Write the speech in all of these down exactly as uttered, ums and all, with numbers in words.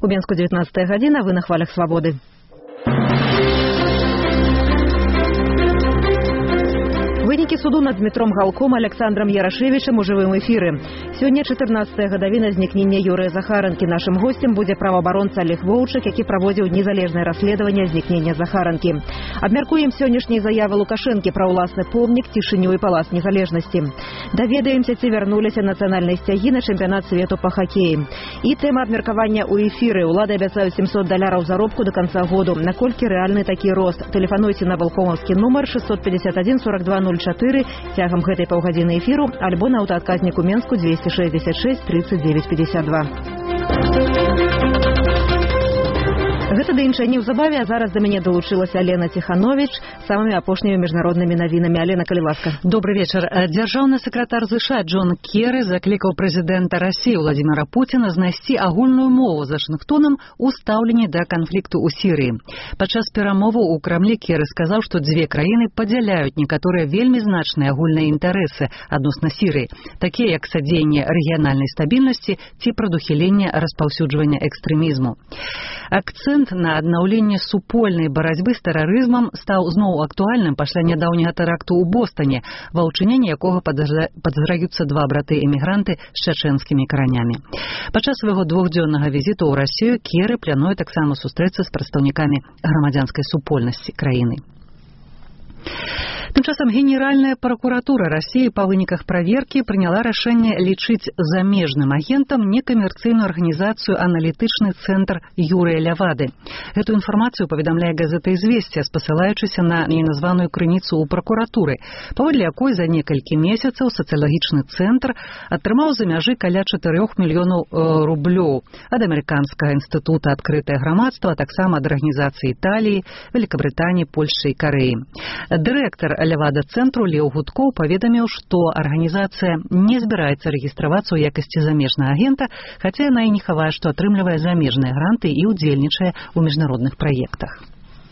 У Мінску дзевятнадцатая гадзіна, вы на хвалях свабоды. Вынікі суду над Дмітром Галком Александром Ярашевичем у жывым эфіры. Сёння чатырнаццатая гадавіна знікнення Юрыя Захаранкі. Нашым гостем будзе праваабаронца Олег Воўчык, які праводзіў незалежнае расследаванне знікнення Захаранкі. Абмяркуем сённяшняй заявы Лукашэнкі пра ўласны помнік цішыню і палац незалежнасці. Даведаемся, ці вярнуліся нацыянальныя сцягі на чэмпіянат свету па хакеі. І тэма абмеркавання ў эфіры. Улады абяцаюць сямсот даляраў заробку до канца году. Наколькі рэальны такі рост? Тэлефануйце на валкомаўскі нумар шестьсот пятьдесят один сорок два ноль чатыры цягам гэтай паўгадзіны эфіру альбо на аўтаадказніку Менску двести шестьдесят шесть тридцать девять пятьдесят два. Гэта да іншай неўзабаве, а зараз да мяне далучылася Алена Тиханович з самымі апошнімі міжнароднымі навінамі. Алена, калі ласка. Добрый вечар. Дзяржаўны сакратар ЗША Джон Керры заклікаў прэзідэнта Расіі Владимира Путина знайсці агульную мову з Вашынгтонам у стаўленні да канфлікту ў Сірыі. Падчас перамоваў у Крамлі Керры сказаў, што дзве краіны падзяляюць некаторыя вельмі значныя агульныя інтарэсы адносна Сірыі, такія як садзеянне рэгіянальнай стабільнасці ці прадухіленне распаўсюджвання экстрэмізму. Акцэнт на аднаўленне супольнай барацьбы з тэрарызмам стаў зноў актуальным пасля нядаўняга тэракту ў Бостоне, ва ўчыненні якога падазраюцца два браты-эмігранты з чачэнскімі каранямі. Падчас свайго двухдзённага візіту ў Расію Керры плануе таксама сустрэцца з прадстаўнікамі грамадзянскай супольнасці краіны. Тым часам Генеральная пракуратура Расіі па выніках праверкі прыняла рашэнне лічыць замежным агентам некамерцыйную арганізацыю «Аналітычны цэнтр Юрыя Лявады». Гэту інфармацыю паведамляе газета «Известия», спасылаючыся на неназваную крыніцу ў пракуратуры, паводле якой за некалькі месяцаў сацыялагічны цэнтр атрымаў за мяжы каля чатырох мільёнаў рублёў ад амерыканскага інстытута «Адкрытае грамадства», а таксама ад арганізацыі Італіі, Великабрытаніі, Польшчы і Карэі. Дырэктар Лявада-цэнтру Леў Гудкоў паведаміў, што арганізацыя не збіраецца рэгістравацца ў якасці замежнага агента, хаця яна і не хавае, што атрымлівае замежныя гранты і ўдзельнічае ў міжнародных праектах.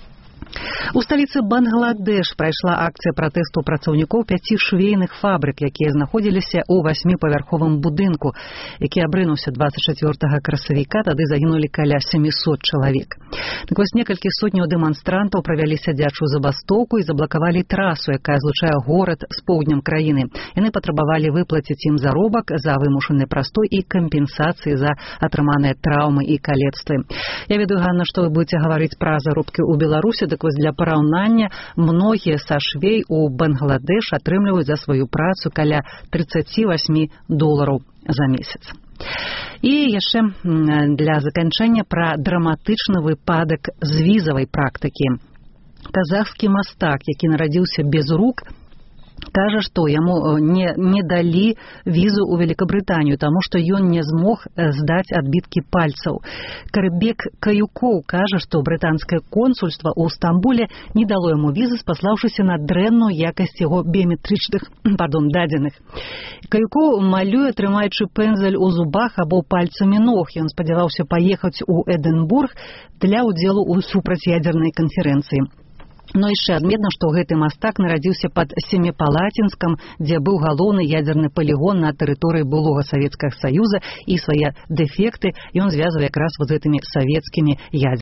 У сталіцы Бангладеш прайшла акцыя пратэсту працаўнікоў пяці швейных фабрык, якія знаходзіліся ў васьміпавярховым будынку, які абрынуўся двадцать чацвёртага красавіка, тады загінулі каля семісот чалавек. Так вось некалькі сотняў дэманстрантаў правялі сядзячую забастоўку і заблакавалі трасу, якая злучае горад з поўднем краіны. Яны патрабавалі выплаціць ім заробак за вымушаны прастой і кампенсацыі за атрыманыя траўмы і калецтвы. Я ведаю, Ганна, што вы будзеце гаварыць пра заробкі ў Беларусі, так вось для параўнання, многія са швей у Бангладеш атрымліваюць за сваю працу каля тридцать восемь долараў за месяц. І яшчэ для заканчэння пра драматычны выпадак з візавай практыкі. Казахскі мастак, які нарадзіўся без рук, кажа, што яму не, не далі візу ў Великабрытанію, таму што ён не змог здаць адбіткі пальцаў. Карыбек Каюкоў кажа, што брытанскае консульства ў Стамбуле не дало яму візы, спаслаўшыся на дрэнную якасць яго біометрычных пардон, дадзеных. Каюкоў малюе, трымаючы пэндзаль у зубах або пальцамі ног. Ён спадзяваўся паехаць у Эдынбург для ўдзелу ў супрацьядзернай канферэнцыі. Но яшчэ адметна, што гэты мастак нарадзіўся пад Семіпалацінскам, дзе быў галоўны ядзерны палігон на тэрыторыі былога Савецкага Саюза, і свае дэфекты ён звязвае якраз з гэтымі савецкімі ядзернымі